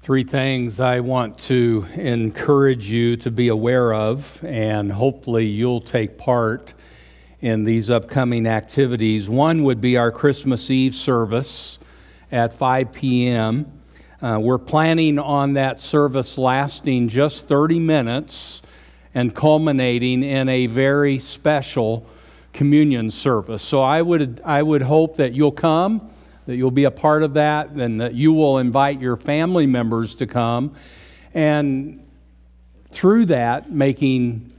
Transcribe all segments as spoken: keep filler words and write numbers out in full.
Three things I want to encourage you to be aware of, and hopefully you'll take part in these upcoming activities. One would be our Christmas Eve service at five p.m. Uh, we're planning on that service lasting just thirty minutes and culminating in a very special communion service. So I would I would hope that you'll come, that you'll be a part of that, and that you will invite your family members to come, and through that, making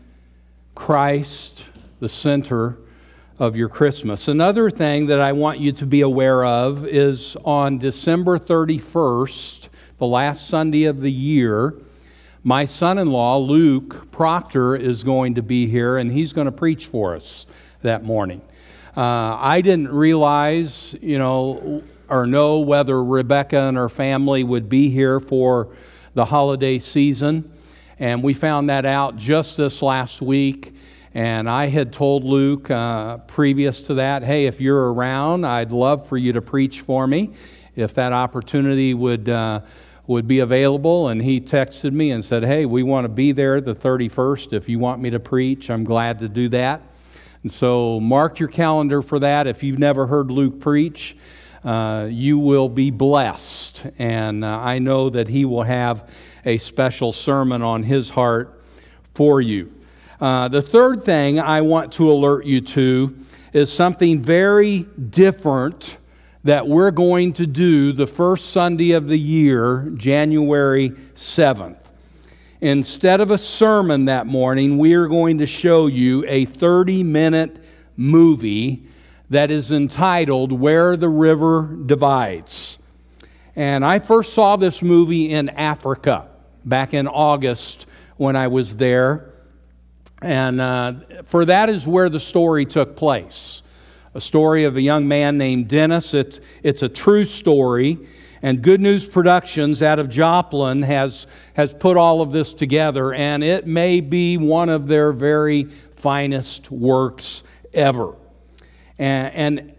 Christ the center of your Christmas. Another thing that I want you to be aware of is on December thirty-first, the last Sunday of the year, my son-in-law, Luke Proctor, is going to be here, and he's going to preach for us that morning. Uh, I didn't realize, you know, or know whether Rebecca and her family would be here for the holiday season, and we found that out just this last week. And I had told Luke uh, previous to that, hey, if you're around, I'd love for you to preach for me, if that opportunity would uh, would be available. And he texted me and said, hey, we want to be there the thirty-first. If you want me to preach, I'm glad to do that. And so mark your calendar for that. If you've never heard Luke preach, uh, you will be blessed. And uh, I know that he will have a special sermon on his heart for you. Uh, the third thing I want to alert you to is something very different that we're going to do the first Sunday of the year, January seventh. Instead of a sermon that morning, we are going to show you a thirty-minute movie that is entitled Where the River Divides. And I first saw this movie in Africa back in August when I was there. And uh, for that is where the story took place. A story of a young man named Dennis. It's, it's a true story. And Good News Productions out of Joplin has, has put all of this together. And it may be one of their very finest works ever. And, and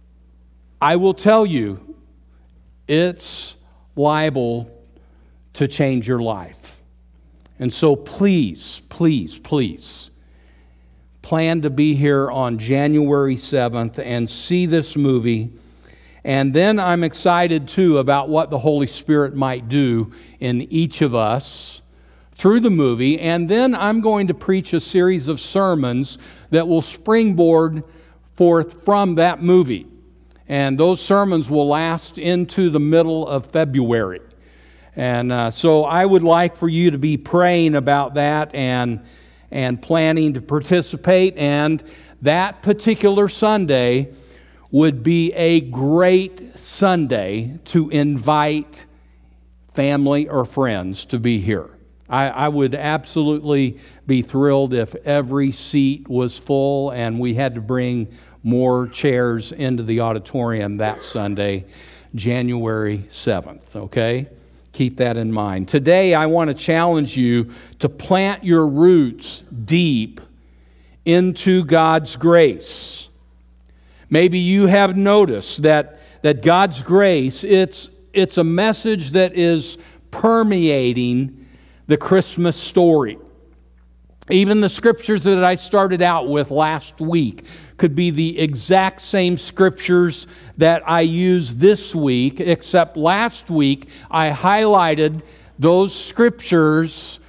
I will tell you, it's liable to change your life. And so please, please, please, plan to be here on January seventh and see this movie. And then I'm excited, too, about what the Holy Spirit might do in each of us through the movie. And then I'm going to preach a series of sermons that will springboard forth from that movie. And those sermons will last into the middle of February. And uh, so I would like for you to be praying about that and, and planning to participate. And that particular Sunday would be a great Sunday to invite family or friends to be here. I, I would absolutely be thrilled if every seat was full and we had to bring more chairs into the auditorium that Sunday, January seventh, okay? Keep that in mind. Today, I want to challenge you to plant your roots deep into God's grace. Maybe you have noticed that, that God's grace, it's, it's a message that is permeating the Christmas story. Even the scriptures that I started out with last week could be the exact same scriptures that I use this week, except last week I highlighted those scriptures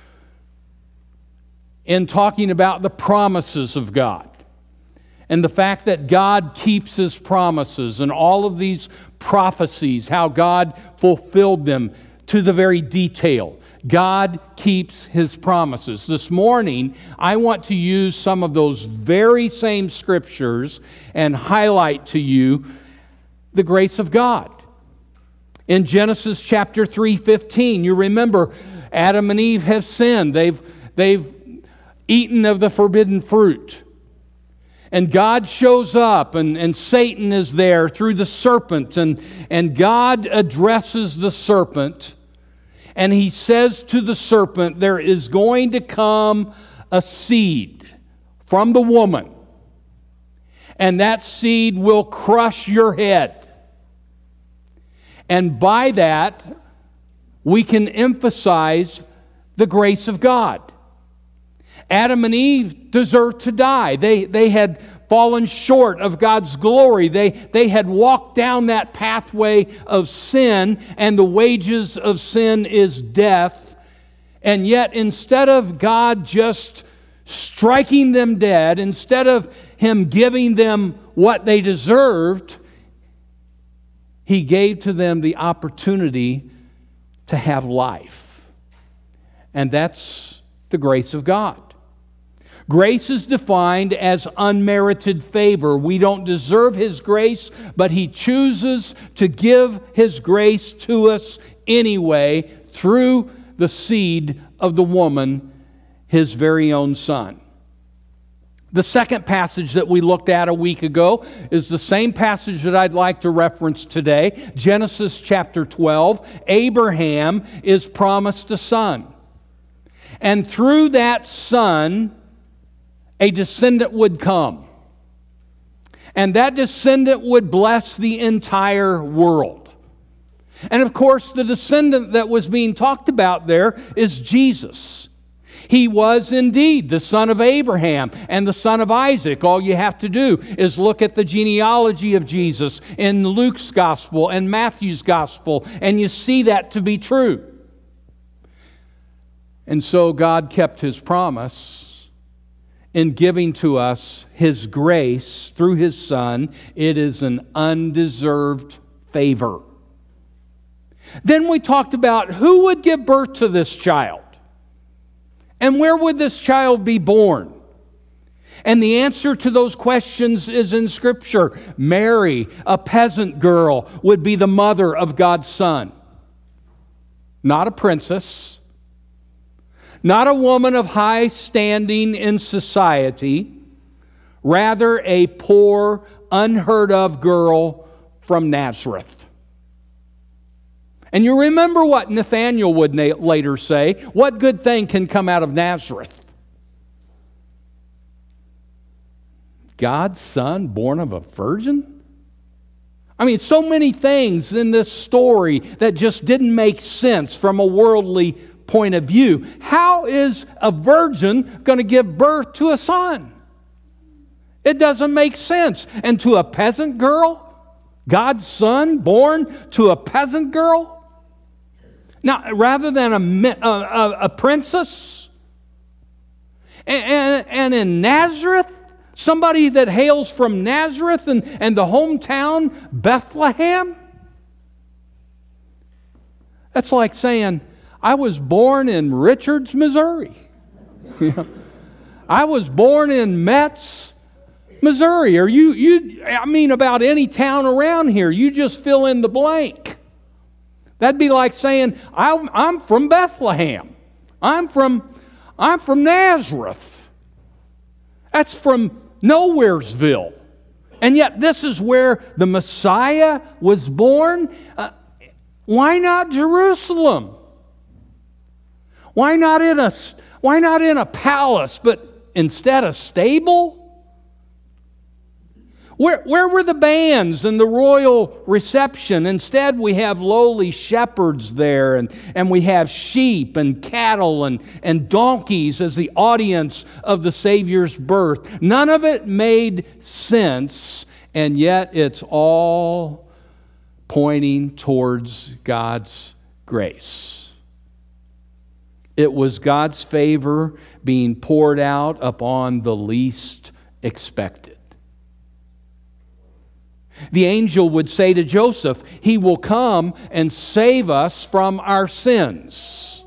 in talking about the promises of God. And the fact that God keeps His promises and all of these prophecies, how God fulfilled them to the very detail. God keeps His promises. This morning, I want to use some of those very same scriptures and highlight to you the grace of God. In Genesis chapter three fifteen, you remember Adam and Eve have sinned. They've, they've eaten of the forbidden fruit. And God shows up, and, and Satan is there through the serpent, and, and God addresses the serpent, and He says to the serpent, there is going to come a seed from the woman, and that seed will crush your head. And by that, we can emphasize the grace of God. Adam and Eve deserved to die. They, they had fallen short of God's glory. They, they had walked down that pathway of sin, and the wages of sin is death. And yet, instead of God just striking them dead, instead of Him giving them what they deserved, He gave to them the opportunity to have life. And that's the grace of God. Grace is defined as unmerited favor. We don't deserve His grace, but He chooses to give His grace to us anyway through the seed of the woman, His very own Son. The second passage that we looked at a week ago is the same passage that I'd like to reference today. Genesis chapter twelve. Abraham is promised a son. And through that son, a descendant would come. And that descendant would bless the entire world. And of course, the descendant that was being talked about there is Jesus. He was indeed the son of Abraham and the son of Isaac. All you have to do is look at the genealogy of Jesus in Luke's gospel and Matthew's gospel, and you see that to be true. And so God kept His promise in giving to us His grace through His Son. It is an undeserved favor. Then we talked about who would give birth to this child. And where would this child be born? And the answer to those questions is in Scripture. Mary, a peasant girl, would be the mother of God's Son. Not a princess. Not a woman of high standing in society. Rather, a poor, unheard of girl from Nazareth. And you remember what Nathanael would later say. What good thing can come out of Nazareth? God's Son born of a virgin? I mean, so many things in this story that just didn't make sense from a worldly point of view. How is a virgin going to give birth to a son? It doesn't make sense. And to a peasant girl? God's Son born to a peasant girl? Now, rather than a, a, a princess? And, and, and in Nazareth? Somebody that hails from Nazareth and, and the hometown Bethlehem? That's like saying, I was born in Richards, Missouri. I was born in Metz, Missouri. Or you, you, I mean about any town around here. You just fill in the blank. That'd be like saying, I'm, I'm from Bethlehem. I'm from, I'm from Nazareth. That's from Nowheresville. And yet this is where the Messiah was born. Uh, why not Jerusalem? Why not in a, why not in a palace, but instead a stable? Where, where were the bands and the royal reception? Instead, we have lowly shepherds there, and, and we have sheep and cattle and, and donkeys as the audience of the Savior's birth. None of it made sense, and yet it's all pointing towards God's grace. It was God's favor being poured out upon the least expected. The angel would say to Joseph, He will come and save us from our sins.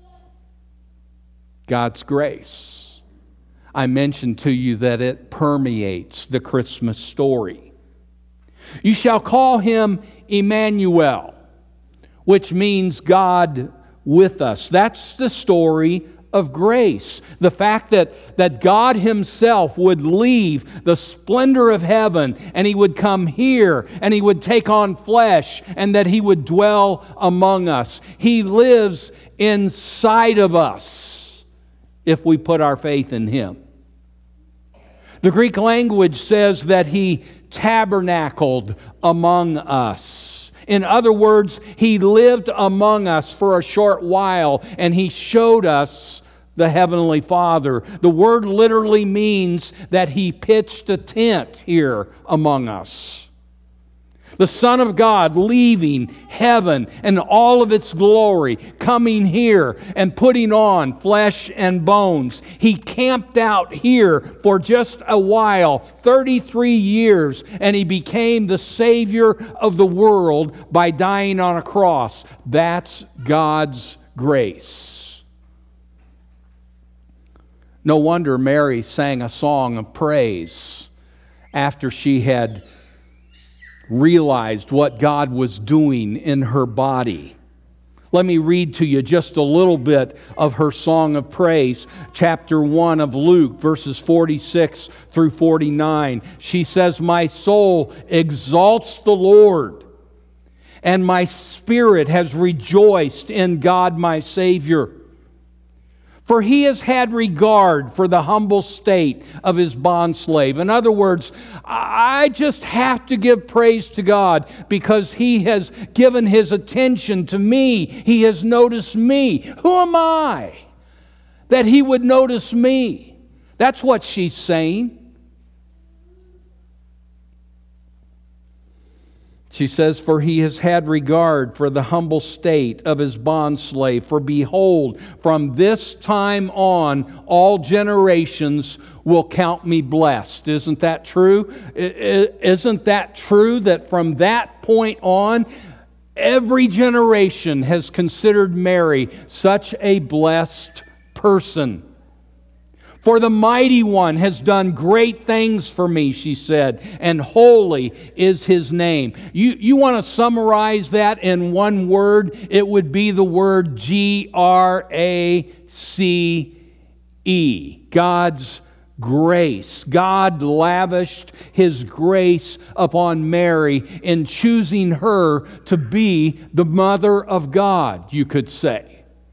God's grace. I mentioned to you that it permeates the Christmas story. You shall call Him Emmanuel, which means God with us. That's the story of grace. The fact that, that God Himself would leave the splendor of heaven and He would come here and He would take on flesh and that He would dwell among us. He lives inside of us if we put our faith in Him. The Greek language says that He tabernacled among us. In other words, He lived among us for a short while, and He showed us the Heavenly Father. The word literally means that He pitched a tent here among us. The Son of God leaving heaven and all of its glory, coming here and putting on flesh and bones. He camped out here for just a while, thirty-three years, and He became the Savior of the world by dying on a cross. That's God's grace. No wonder Mary sang a song of praise after she had realized what God was doing in her body. Let me read to you just a little bit of her song of praise. Chapter one of Luke, verses forty-six through forty-nine. She says, "My soul exalts the Lord, and my spirit has rejoiced in God my Savior. For He has had regard for the humble state of His bondslave." In other words, I just have to give praise to God because He has given His attention to me. He has noticed me. Who am I that He would notice me? That's what she's saying. She says, "For He has had regard for the humble state of His bondslave. For behold, from this time on, all generations will count me blessed." Isn't that true? Isn't that true that from that point on, every generation has considered Mary such a blessed person? "For the Mighty One has done great things for me," she said, "and holy is His name." You, you want to summarize that in one word? It would be the word G R A C E. God's grace. God lavished His grace upon Mary in choosing her to be the mother of God, you could say.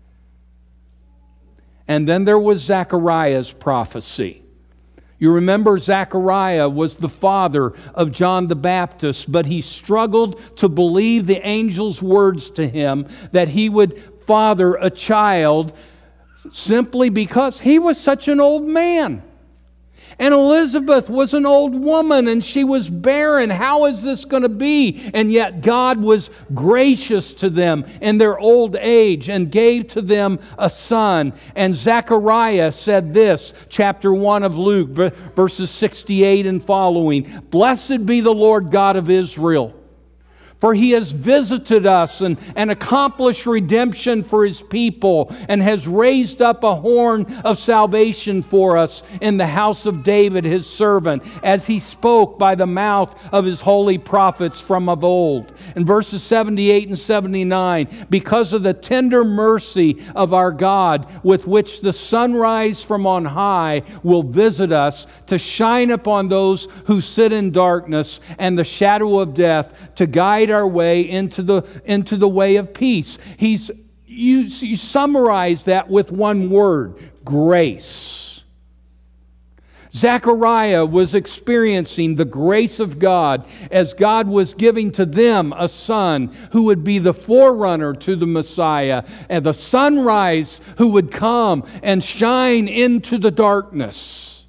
And then there was Zechariah's prophecy. You remember Zechariah was the father of John the Baptist, but he struggled to believe the angel's words to him that he would father a child simply because he was such an old man. And Elizabeth was an old woman and she was barren. How is this going to be? And yet God was gracious to them in their old age and gave to them a son. And Zechariah said this, chapter one of Luke, verses sixty-eight and following, "Blessed be the Lord God of Israel, for He has visited us and, and accomplished redemption for His people, and has raised up a horn of salvation for us in the house of David His servant, as He spoke by the mouth of His holy prophets from of old." In verses seventy-eight and seventy-nine, "Because of the tender mercy of our God, with which the sunrise from on high will visit us, to shine upon those who sit in darkness and the shadow of death, to guide our way into the into the way of peace." He's you, you summarize that with one word: grace. Zechariah was experiencing the grace of God as God was giving to them a son who would be the forerunner to the Messiah, and the sunrise who would come and shine into the darkness.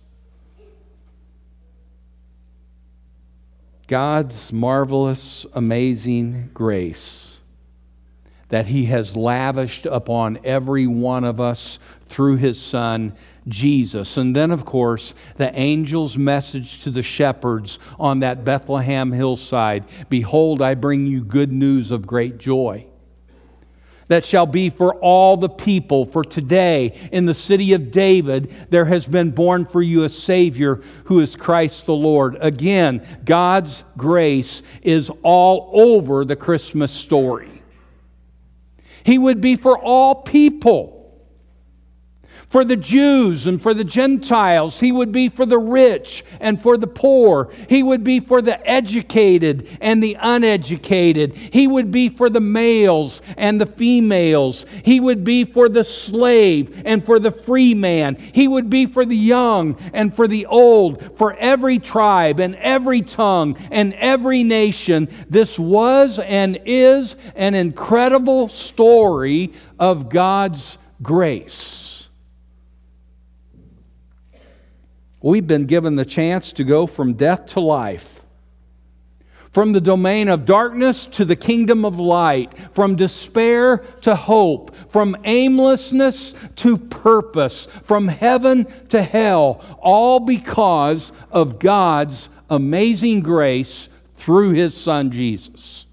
God's marvelous, amazing grace that He has lavished upon every one of us through His Son, Jesus. And then, of course, the angel's message to the shepherds on that Bethlehem hillside: "Behold, I bring you good news of great joy, that shall be for all the people. For today, in the city of David, there has been born for you a Savior, who is Christ the Lord." Again, God's grace is all over the Christmas story. He would be for all people. for the Jews and for the Gentiles. He would be for the rich and for the poor. He would be for the educated and the uneducated. He would be for the males and the females. He would be for the slave and for the free man. He would be for the young and for the old, for every tribe and every tongue and every nation. This was and is an incredible story of God's grace. We've been given the chance to go from death to life, from the domain of darkness to the kingdom of light, from despair to hope, from aimlessness to purpose, from heaven to hell, all because of God's amazing grace through His Son Jesus.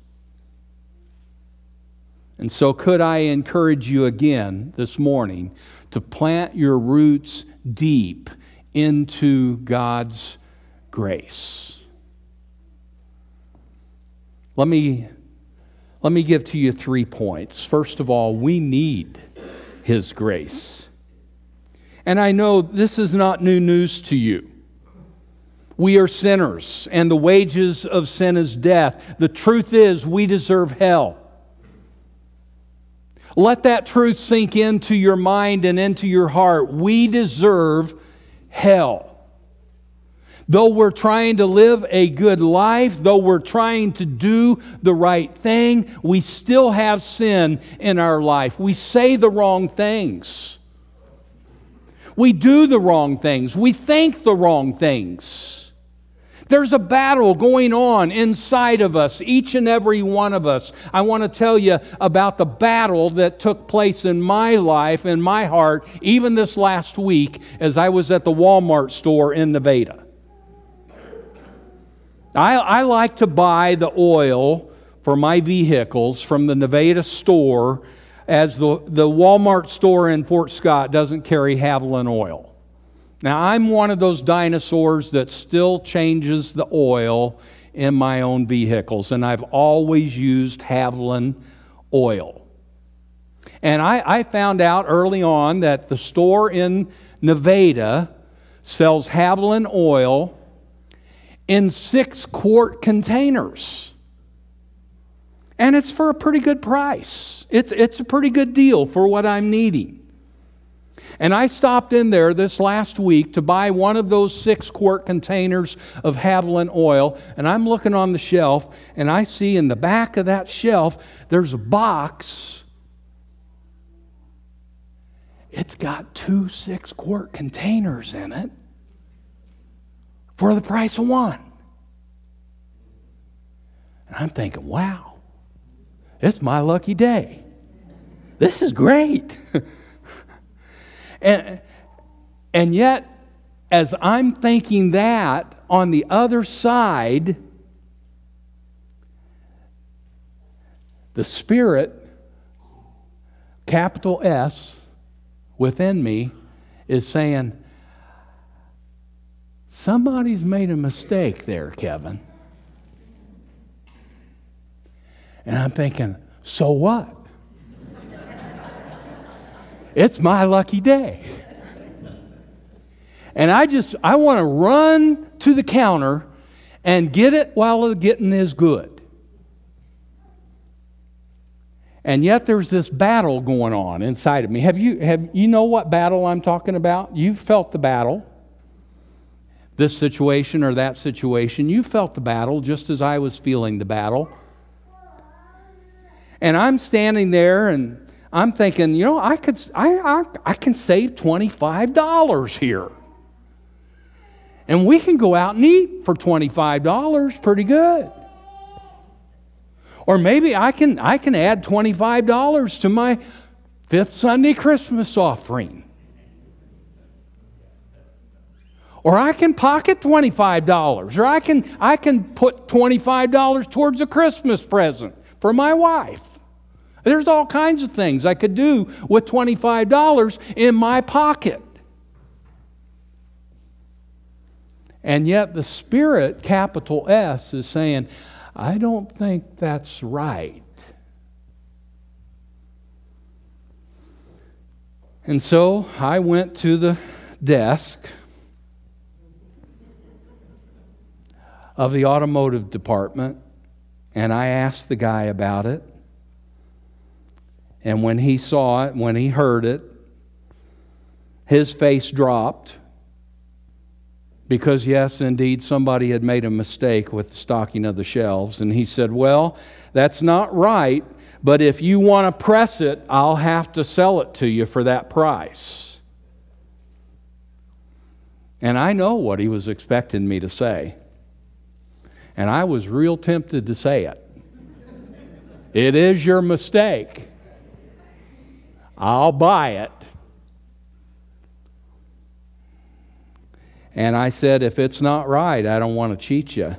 And so could I encourage you again this morning to plant your roots deep into God's grace. Let me, let me give to you three points. First of all, we need His grace. And I know this is not new news to you. We are sinners, and the wages of sin is death. The truth is, we deserve hell. Let that truth sink into your mind and into your heart. We deserve hell. Though we're trying to live a good life, though we're trying to do the right thing, we still have sin in our life. We say the wrong things. We do the wrong things. We think the wrong things. There's a battle going on inside of us, each and every one of us. I want to tell you about the battle that took place in my life, in my heart, even this last week as I was at the Walmart store in Nevada. I, I like to buy the oil for my vehicles from the Nevada store, as the, the Walmart store in Fort Scott doesn't carry Haviland oil. Now, I'm one of those dinosaurs that still changes the oil in my own vehicles, and I've always used Haviland oil. And I, I found out early on that the store in Nevada sells Haviland oil in six-quart containers. And it's for a pretty good price. It's, it's a pretty good deal for what I'm needing. And I stopped in there this last week to buy one of those six-quart containers of Haviland oil, and I'm looking on the shelf, and I see in the back of that shelf, there's a box. It's got two six-quart containers in it for the price of one. And I'm thinking, wow, it's my lucky day. This is great. And, and yet, as I'm thinking that, on the other side, the Spirit, capital S, within me, is saying, somebody's made a mistake there, Kevin. And I'm thinking, so what? It's my lucky day. And I just, I want to run to the counter and get it while the getting is good. And yet there's this battle going on inside of me. Have you, have you know what battle I'm talking about? You've felt the battle. This situation or that situation. You felt the battle just as I was feeling the battle. And I'm standing there and I'm thinking, you know, I could, I, I, I can save twenty-five dollars here. And we can go out and eat for twenty-five dollars pretty good. Or maybe I can, I can add twenty-five dollars to my fifth Sunday Christmas offering. Or I can pocket twenty-five dollars. Or I can, I can put twenty-five dollars towards a Christmas present for my wife. There's all kinds of things I could do with twenty-five dollars in my pocket. And yet the Spirit, capital S, is saying, I don't think that's right. And so I went to the desk of the automotive department, and I asked the guy about it. And when he saw it, when he heard it, his face dropped, because yes, indeed, somebody had made a mistake with the stocking of the shelves. And he said, well, that's not right, but if you want to press it, I'll have to sell it to you for that price. And I know what he was expecting me to say. And I was real tempted to say it. It is your mistake. I'll buy it. And I said, if it's not right, I don't want to cheat you.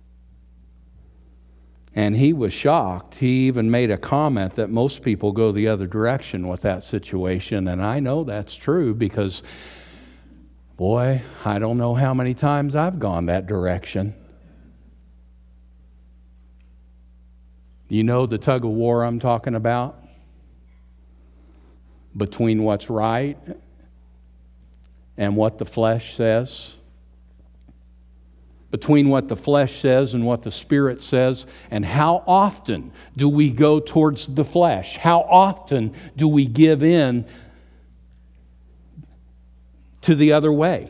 And he was shocked. He even made a comment that most people go the other direction with that situation. And I know that's true because, boy, I don't know how many times I've gone that direction. You know the tug of war I'm talking about? Between what's right and what the flesh says. Between what the flesh says and what the Spirit says. And how often do we go towards the flesh? How often do we give in to the other way?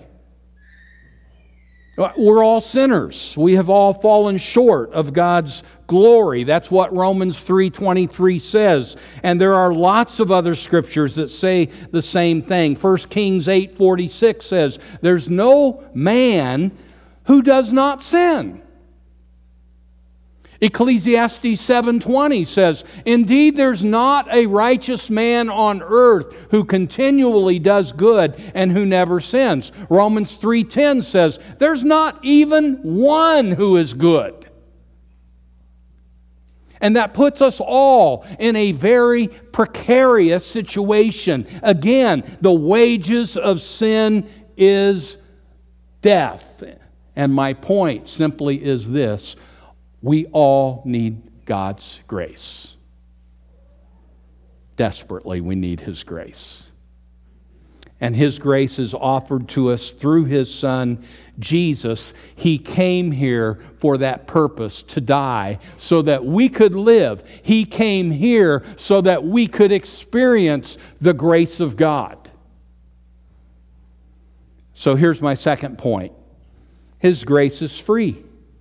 We're all sinners. We have all fallen short of God's glory. That's what Romans three twenty-three says. And there are lots of other scriptures that say the same thing. First Kings eight forty-six says, there's no man who does not sin. Ecclesiastes seven twenty says, indeed there's not a righteous man on earth who continually does good and who never sins. Romans three ten says, there's not even one who is good. And that puts us all in a very precarious situation. Again, the wages of sin is death. And my point simply is this: we all need God's grace. Desperately, we need His grace. And His grace is offered to us through His Son, Jesus. He came here for that purpose, to die, so that we could live. He came here so that we could experience the grace of God. So here's my second point. His grace is free.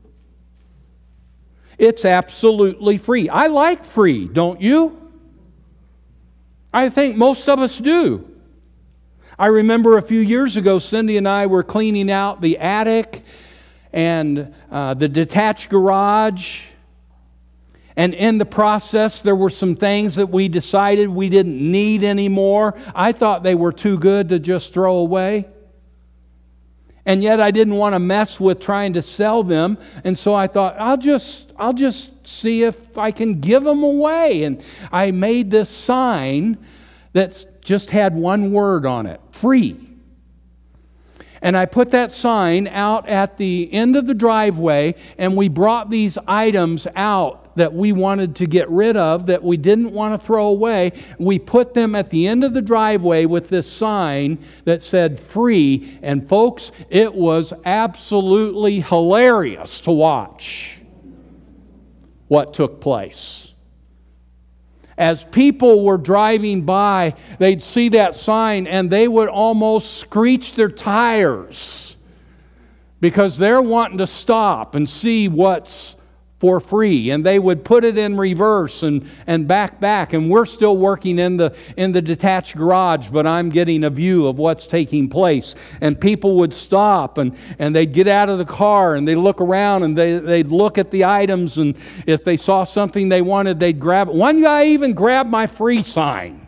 It's absolutely free. I like free, don't you? I think most of us do. I remember a few years ago, Cindy and I were cleaning out the attic and uh, the detached garage. And in the process, there were some things that we decided we didn't need anymore. I thought they were too good to just throw away. And yet I didn't want to mess with trying to sell them. And so I thought, I'll just, I'll just see if I can give them away. And I made this sign that just had one word on it: free. And I put that sign out at the end of the driveway, and we brought these items out that we wanted to get rid of, that we didn't want to throw away. We put them at the end of the driveway with this sign that said free. And folks, it was absolutely hilarious to watch what took place. As people were driving by, they'd see that sign and they would almost screech their tires because they're wanting to stop and see what's for free. And they would put it in reverse and, and back back. And we're still working in the, in the detached garage, but I'm getting a view of what's taking place. And people would stop and, and they'd get out of the car and they'd look around and they, they'd look at the items, and if they saw something they wanted, they'd grab it. One guy even grabbed my free sign.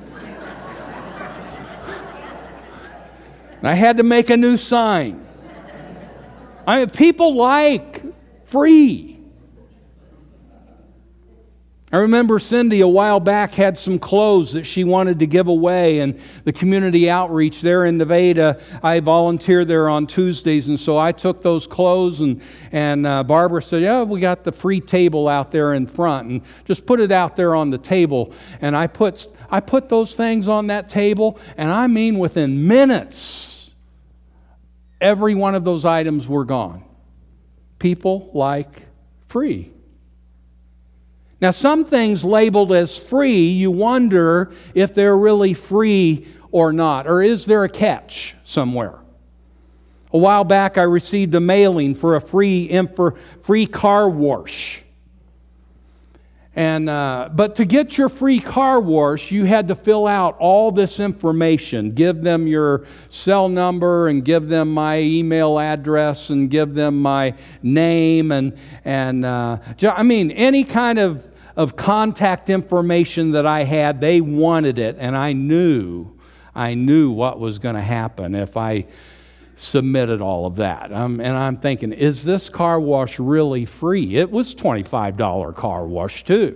And I had to make a new sign. I mean, people like free. I remember Cindy a while back had some clothes that she wanted to give away, and the community outreach there in Nevada, I volunteer there on Tuesdays, and so I took those clothes, and, and uh, Barbara said, yeah, we got the free table out there in front, and just put it out there on the table. And I put, I put those things on that table, and I mean within minutes, every one of those items were gone. People like free. Now, some things labeled as free, you wonder if they're really free or not, or is there a catch somewhere? A while back, I received a mailing for a free info, free car wash. And uh, but to get your free car wash, you had to fill out all this information, give them your cell number, and give them my email address, and give them my name, and and uh, I mean any kind of of contact information that I had. They wanted it, and I knew, I knew what was going to happen if I submitted all of that. Um, and I'm thinking, is this car wash really free? It was twenty-five dollars car wash too.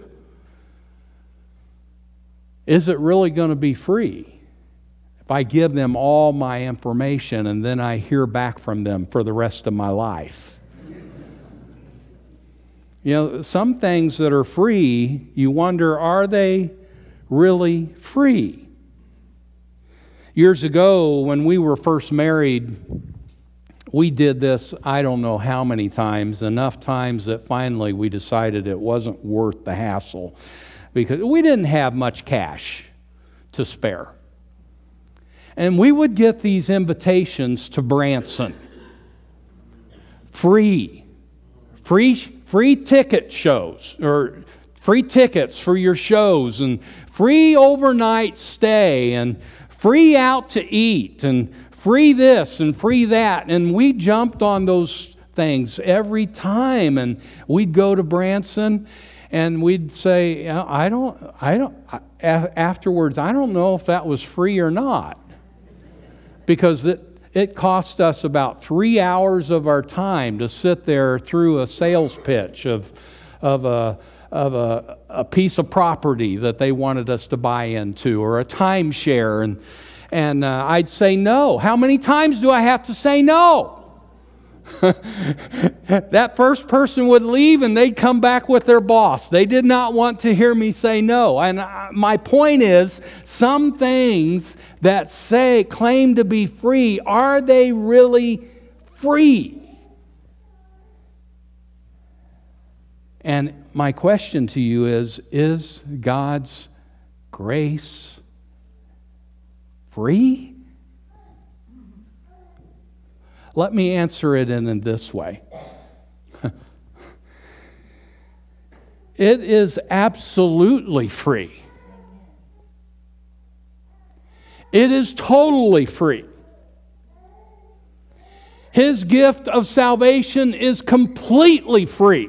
Is it really going to be free if I give them all my information and then I hear back from them for the rest of my life? You know, some things that are free, you wonder, are they really free? Years ago, when we were first married, we did this, I don't know how many times, enough times that finally we decided it wasn't worth the hassle, because we didn't have much cash to spare. And we would get these invitations to Branson. Free. Free Free ticket shows, or free tickets for your shows, and free overnight stay, and free out to eat, and free this and free that. And we jumped on those things every time. And we'd go to Branson, and we'd say, I don't, I don't, afterwards, I don't know if that was free or not. Because it, It cost us about three hours of our time to sit there through a sales pitch of, of, a, of a, a piece of property that they wanted us to buy into, or a timeshare. And, and uh, I'd say no. How many times do I have to say no? That first person would leave and they'd come back with their boss. They did not want to hear me say no. And my point is, some things that say, claim to be free, are they really free? And my question to you is, is God's grace free? Let me answer it in, in this way. It is absolutely free. It is totally free. His gift of salvation is completely free.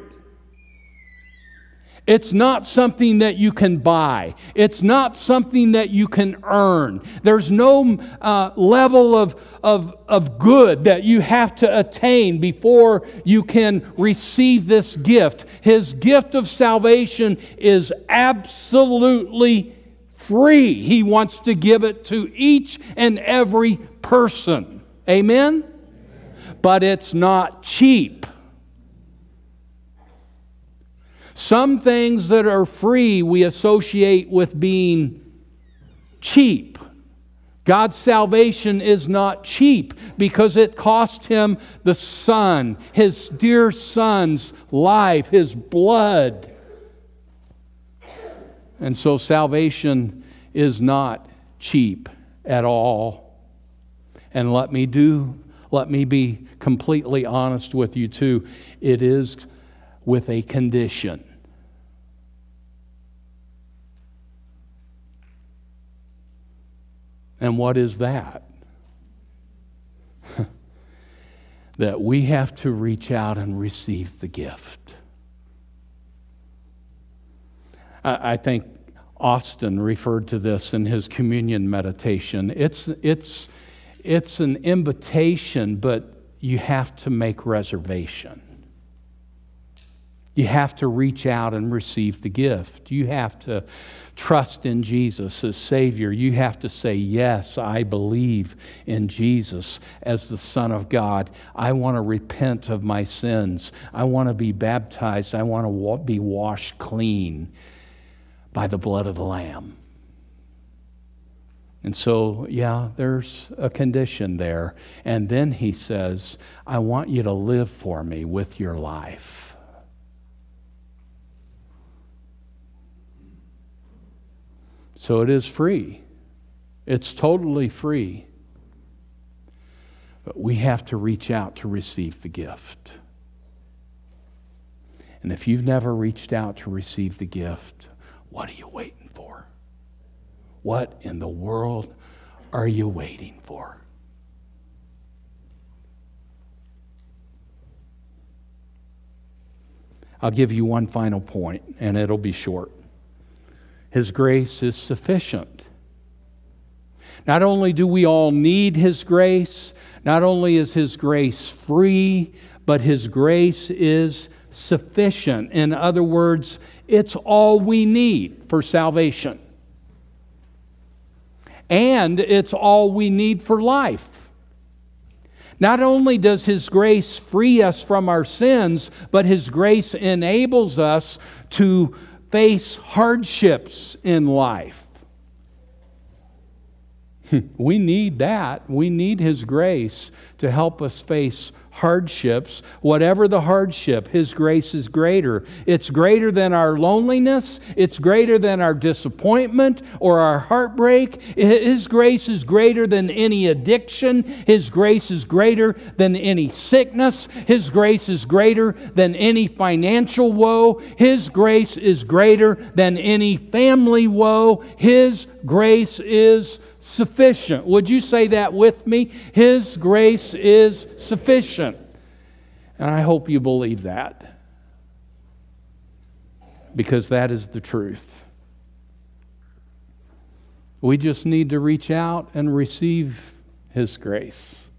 It's not something that you can buy. It's not something that you can earn. There's no uh, level of, of, of good that you have to attain before you can receive this gift. His gift of salvation is absolutely free. He wants to give it to each and every person. Amen? But it's not cheap. Some things that are free we associate with being cheap. God's salvation is not cheap because it cost Him the Son, His dear Son's life, His blood. And so salvation is not cheap at all. And let me do, let me be completely honest with you too. It is with a condition. And what is that? That we have to reach out and receive the gift. I, I think Austin referred to this in his communion meditation. It's, it's, it's an invitation, but you have to make reservation. You have to reach out and receive the gift. You have to trust in Jesus as Savior. You have to say, yes, I believe in Jesus as the Son of God. I want to repent of my sins. I want to be baptized. I want to be washed clean by the blood of the Lamb. And so, yeah, there's a condition there. And then he says, I want you to live for me with your life. So it is free. It's totally free. But we have to reach out to receive the gift. And if you've never reached out to receive the gift, what are you waiting for? What in the world are you waiting for? I'll give you one final point, and it'll be short. His grace is sufficient. Not only do we all need His grace, not only is His grace free, but His grace is sufficient. In other words, it's all we need for salvation. And it's all we need for life. Not only does His grace free us from our sins, but His grace enables us to face hardships in life. We need that. We need His grace to help us face hardships. Whatever the hardship, His grace is greater. It's greater than our loneliness. It's greater than our disappointment or our heartbreak. His grace is greater than any addiction. His grace is greater than any sickness. His grace is greater than any financial woe. His grace is greater than any family woe. His grace is sufficient. Would you say that with me? His grace is sufficient. And I hope you believe that, because that is the truth. We just need to reach out and receive His grace.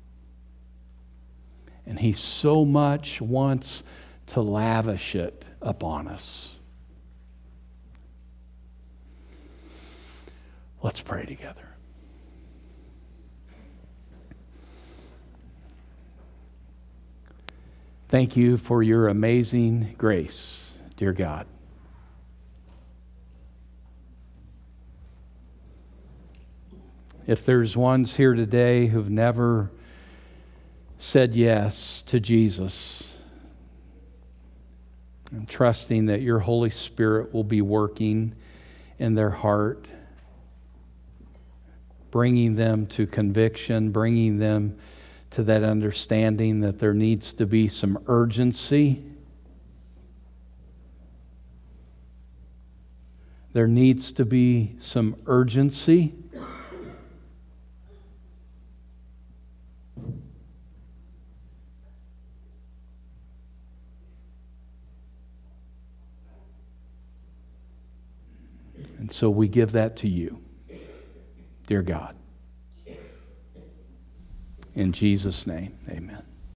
And He so much wants to lavish it upon us. Let's pray together. Thank you for your amazing grace, dear God. If there's ones here today who've never said yes to Jesus, I'm trusting that your Holy Spirit will be working in their heart, bringing them to conviction, bringing them to that understanding that there needs to be some urgency. There needs to be some urgency. And so we give that to you, dear God. In Jesus' name, amen.